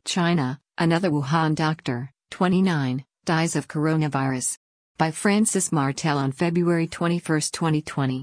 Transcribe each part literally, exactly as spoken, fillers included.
China, another Wuhan doctor, twenty-nine, dies of coronavirus. By Francis Martel on February twenty-first, twenty twenty.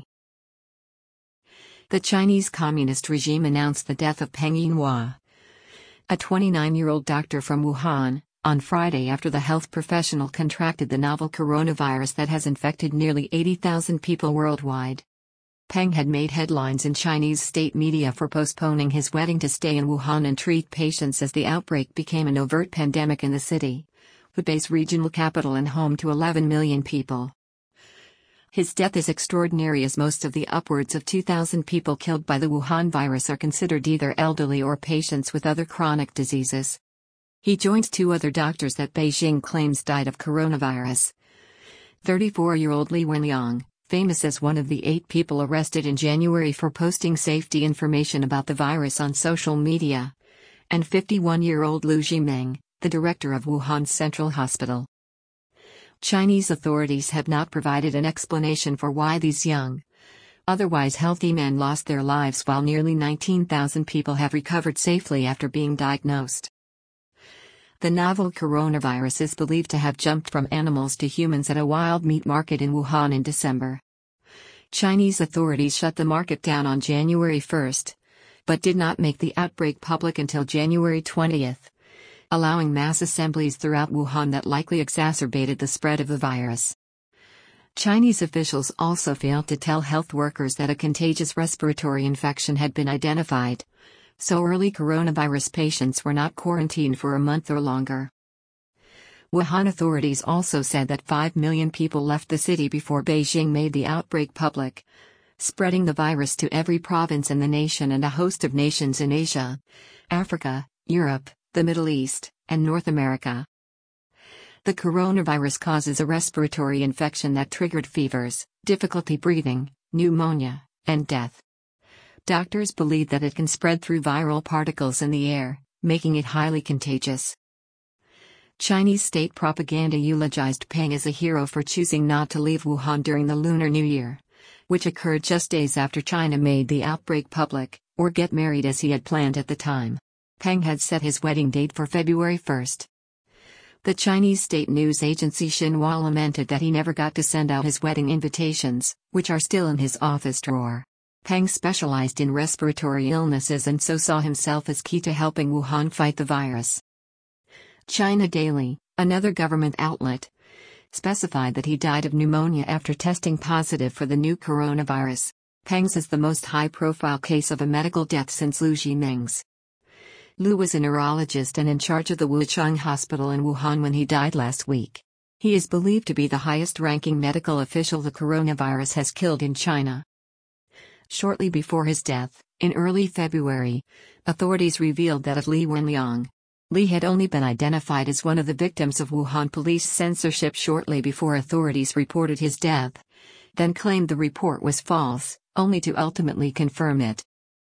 The Chinese Communist regime announced the death of Peng Yinhua, a twenty-nine-year-old doctor from Wuhan, on Friday after the health professional contracted the novel coronavirus that has infected nearly eighty thousand people worldwide. Peng had made headlines in Chinese state media for postponing his wedding to stay in Wuhan and treat patients as the outbreak became an overt pandemic in the city, Hubei's regional capital and home to eleven million people. His death is extraordinary as most of the upwards of two thousand people killed by the Wuhan virus are considered either elderly or patients with other chronic diseases. He joins two other doctors that Beijing claims died of coronavirus. thirty-four-year-old Li Wenliang, famous as one of the eight people arrested in January for posting safety information about the virus on social media, and fifty-one-year-old Liu Zhimeng, the director of Wuhan's Central Hospital. Chinese authorities have not provided an explanation for why these young, otherwise healthy men lost their lives while nearly nineteen thousand people have recovered safely after being diagnosed. The novel coronavirus is believed to have jumped from animals to humans at a wild meat market in Wuhan in December. Chinese authorities shut the market down on January first, but did not make the outbreak public until January twentieth, allowing mass assemblies throughout Wuhan that likely exacerbated the spread of the virus. Chinese officials also failed to tell health workers that a contagious respiratory infection had been identified, so early coronavirus patients were not quarantined for a month or longer. Wuhan authorities also said that five million people left the city before Beijing made the outbreak public, spreading the virus to every province in the nation and a host of nations in Asia, Africa, Europe, the Middle East, and North America. The coronavirus causes a respiratory infection that triggered fevers, difficulty breathing, pneumonia, and death. Doctors believe that it can spread through viral particles in the air, making it highly contagious. Chinese state propaganda eulogized Peng as a hero for choosing not to leave Wuhan during the Lunar New Year, which occurred just days after China made the outbreak public, or get married as he had planned at the time. Peng had set his wedding date for February first. The Chinese state news agency Xinhua lamented that he never got to send out his wedding invitations, which are still in his office drawer. Peng specialized in respiratory illnesses and so saw himself as key to helping Wuhan fight the virus. China Daily, another government outlet, specified that he died of pneumonia after testing positive for the new coronavirus. Peng's is the most high-profile case of a medical death since Liu Zhimeng's. Liu was a neurologist and in charge of the Wuchang Hospital in Wuhan when he died last week. He is believed to be the highest-ranking medical official the coronavirus has killed in China. Shortly before his death, in early February, authorities revealed that of Li Wenliang, Li had only been identified as one of the victims of Wuhan police censorship shortly before authorities reported his death, then claimed the report was false, only to ultimately confirm it.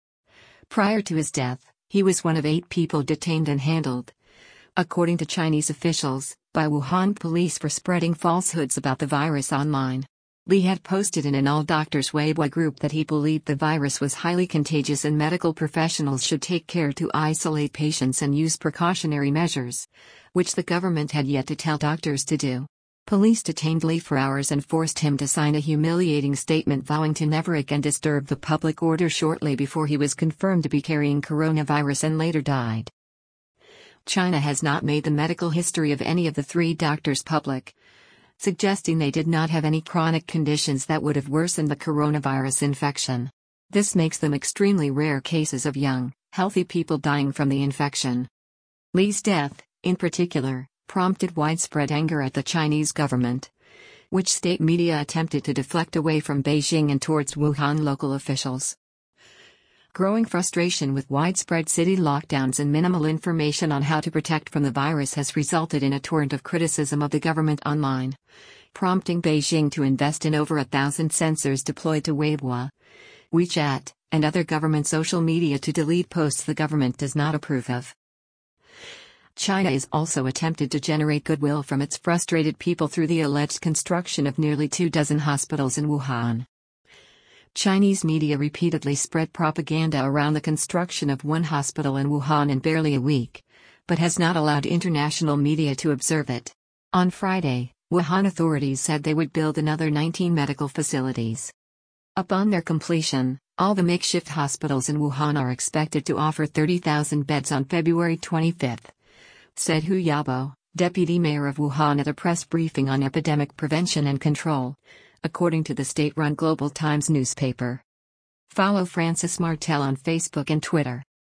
Prior to his death, he was one of eight people detained and handled, according to Chinese officials, by Wuhan police for spreading falsehoods about the virus online. Li had posted in an all-doctors Weibo group that he believed the virus was highly contagious and medical professionals should take care to isolate patients and use precautionary measures, which the government had yet to tell doctors to do. Police detained Li for hours and forced him to sign a humiliating statement vowing to never again disturb the public order shortly before he was confirmed to be carrying coronavirus and later died. China has not made the medical history of any of the three doctors public, suggesting they did not have any chronic conditions that would have worsened the coronavirus infection. This makes them extremely rare cases of young, healthy people dying from the infection. Li's death, in particular, prompted widespread anger at the Chinese government, which state media attempted to deflect away from Beijing and towards Wuhan local officials. Growing frustration with widespread city lockdowns and minimal information on how to protect from the virus has resulted in a torrent of criticism of the government online, prompting Beijing to invest in over a thousand sensors deployed to Weibo, WeChat, and other government social media to delete posts the government does not approve of. China is also attempted to generate goodwill from its frustrated people through the alleged construction of nearly two dozen hospitals in Wuhan. Chinese media repeatedly spread propaganda around the construction of one hospital in Wuhan in barely a week, but has not allowed international media to observe it. On Friday, Wuhan authorities said they would build another nineteen medical facilities. Upon their completion, all the makeshift hospitals in Wuhan are expected to offer thirty thousand beds on February twenty-fifth, said Hu Yabo, deputy mayor of Wuhan at a press briefing on epidemic prevention and control, according to the state-run Global Times newspaper. Follow Francis Martel on Facebook and Twitter.